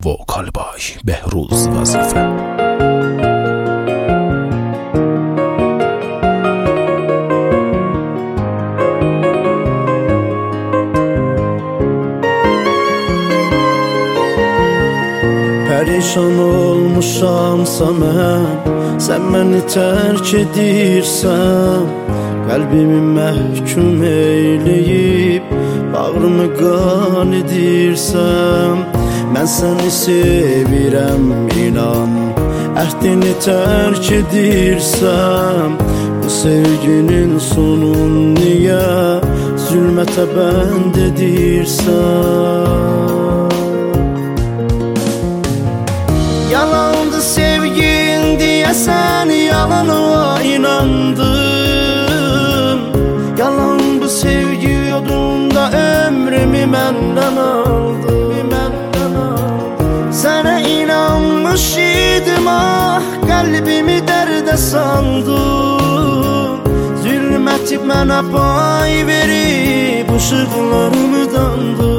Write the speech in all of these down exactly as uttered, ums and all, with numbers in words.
vokal bay Behruz Vazife. Perişan olmuşamsa mən, sən məni tərk edirsən, qəlbimi məhkum eyləyib, bağrımı qan edirsən. Mən səni sevirəm, inan, əhdini tərk edirsən. Bu sevginin sonun niyə zülmətə bənd edirsən? Yalandı sevgin deyəsən, yalanıma inandım. Yalan bu sevgi yolunda ömrümü məndən aldı, məndən aldı. Sənə inanmış idim, ah, qəlbimi dərdə saldım. Zülmətib mənə pay verib, ışıqlarımı dandı.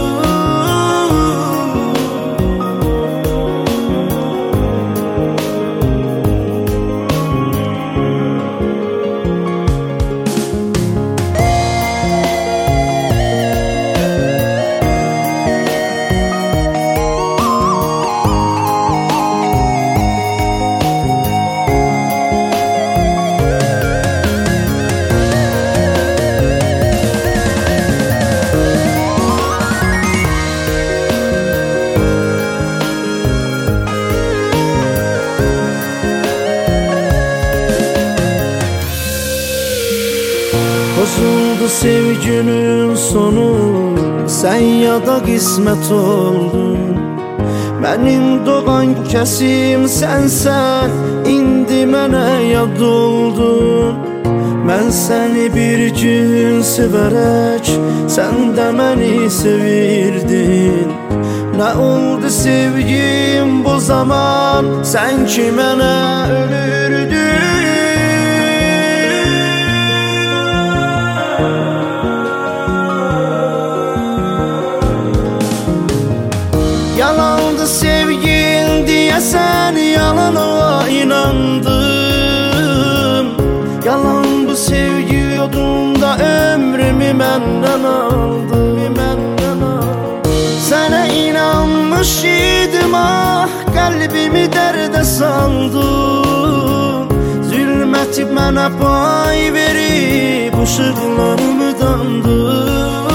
Bozuldu sevginin sonu, sən ya da qismət oldun. Mənim doğan kəsim sənsən, indi mənə yad oldun. Mən səni bir gün sevərək, sən də məni sevirdin. Nə oldu sevgim bu zaman, sən ki mənə ölürdün. Yalandı sevgin deyəsən, yalanıma inandım. Yalan bu sevgi yolunda ömrümü məndən aldı, məndən aldı. Sənə inanmış idim, ah, qəlbimi dərdə saldım. Zülmətib mənə pay verib, ışıqlarımı dandı.